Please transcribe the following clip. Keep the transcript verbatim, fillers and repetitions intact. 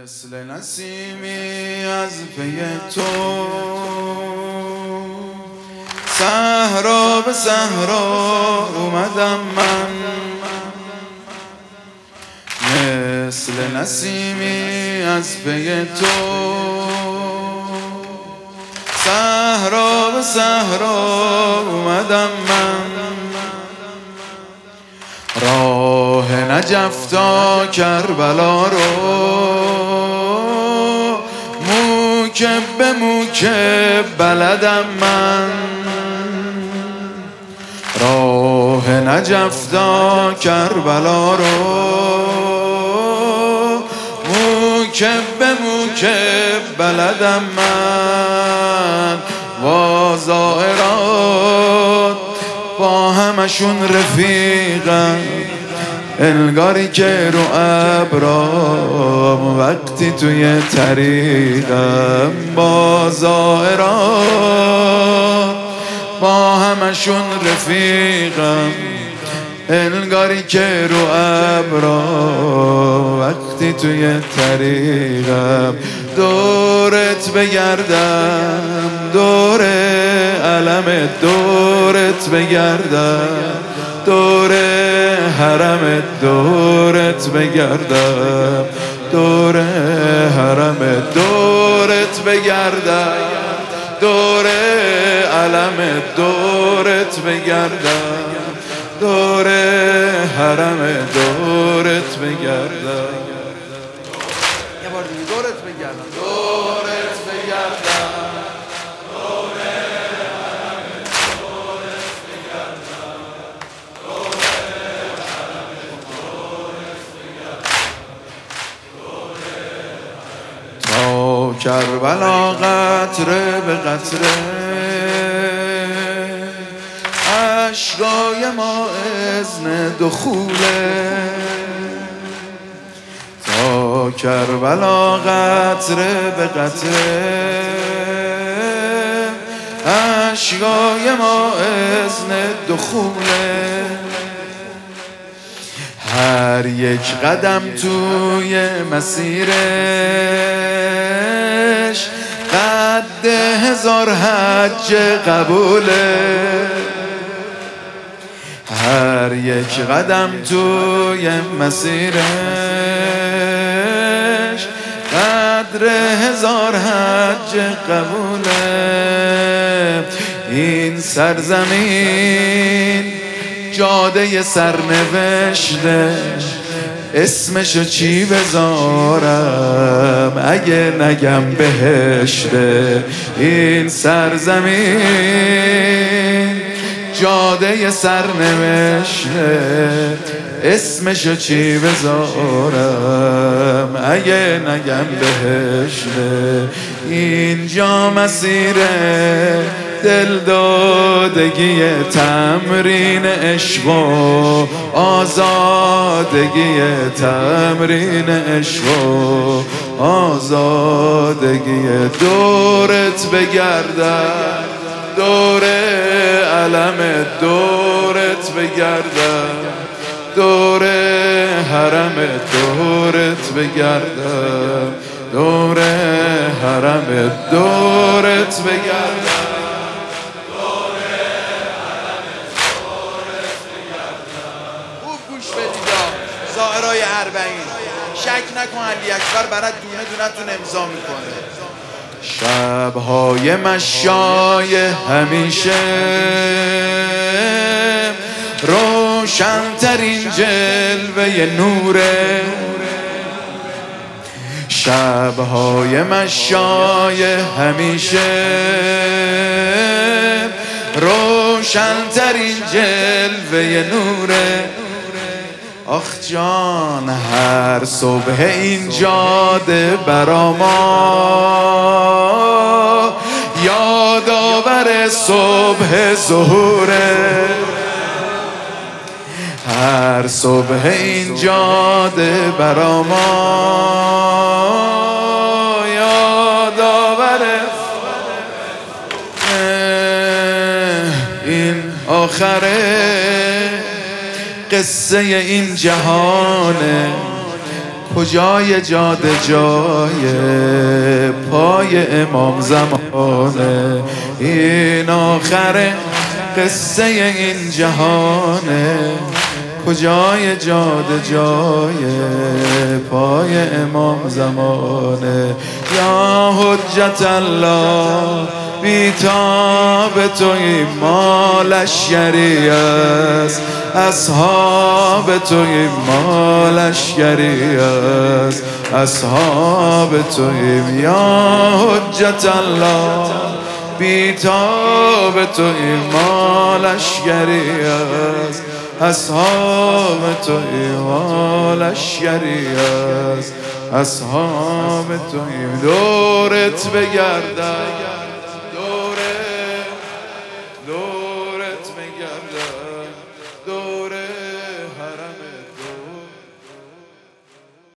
مثل نسیمی از پی تو صحرا به صحرا اومدم من، مثل نسیمی از پی تو صحرا به صحرا اومدم من. راه نجف تا کربلا رو موکب به موکب بلدم من، راه نجف تا کربلا رو موکب به موکب بلدم من. با زائرات با همشون رفیقم، انگاری که رو ابرام وقتی توی طریقم. با زائرات با همشون رفیقم، انگاری که رو ابرام وقتی توی طریقم. دورت بگردم دور علم، دورت بگردم دور حرم، دورت بگردم دور حرم، دورت بگردم دور علم، دورت بگردم دور حرم، دورت بگردم. یه بار دیگه دورت بگردم دورت بگردم دور حرم، دورت بگردم دور حرم، دورت بگردم. تا کربلا قطره به قطره اشکای ما اذن دخوله. تا کربلا قطره به قطره اشکای ما اذن دخوله. هر یک قدم توی مسیرش قد هزار حج قبوله. هر یک قدم توی مسیرش قدر هزار حج قبوله. این سرزمین جاده سرنوشته، اسمشو چی بذارم اگه نگم بهشته. این سرزمین جاده سرنوشته، اسمشو چی بذارم اگه نگم بهشته. اینجا مسیر دلدادگی، تمرین عشق و آزادگی، تمرین عشق و آزادگی. دورت بگردم دور علم، دورت بگردم دور حرم، دورت بگردم دور حرم، دورت بگردم دور حرم، دورت بگردم. خوب گوش بدید زائرای اربعین، شک نکن علی اکبر برات دونه دونتون امضا میکنه. شبهای مشای همیشه روشن‌ترین جلوه نوره. شبهای مشای همیشه روشن‌ترین جلوه نوره. آخ جان هر صبح این جاده برا ما یادآور صبح ظهوره. هر صبح این جاده برا ما یادآور این آخره قصه این جهانه. کجای جاده جای پای امام زمانه، این آخر قصه این جهانه. کجای جاده جای پای امام زمانه، یا حجت الله بیتاب توی ما لشکری است، اصحاب توی ما لشکری است، اصحاب توی یا حجت الله بیتاب توی ما لشکری است، اصحاب توی ما لشکری است، اصحاب توی دورت بگردم